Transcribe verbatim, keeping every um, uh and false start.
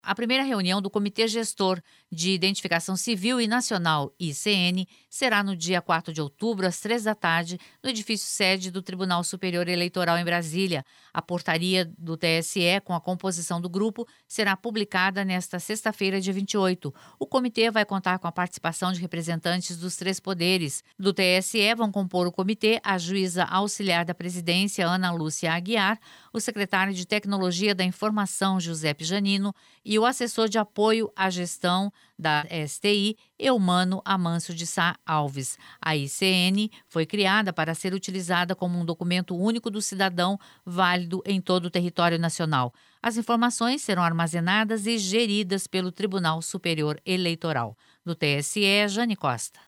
A primeira reunião do Comitê Gestor de Identificação Civil e Nacional, I C N, será no dia quatro de outubro, às três da tarde, no edifício sede do Tribunal Superior Eleitoral em Brasília. A portaria do T S E, com a composição do grupo, será publicada nesta sexta-feira, dia vinte e oito. O comitê vai contar com a participação de representantes dos três poderes. Do T S E vão compor o comitê a juíza auxiliar da presidência, Ana Lúcia Aguiar, o secretário de Tecnologia da Informação, Giuseppe Janino, e o assessor de apoio à gestão da S T I, Eumano Amâncio de Sá Alves. A I C N foi criada para ser utilizada como um documento único do cidadão, válido em todo o território nacional. As informações serão armazenadas e geridas pelo Tribunal Superior Eleitoral. Do T S E, Jane Costa.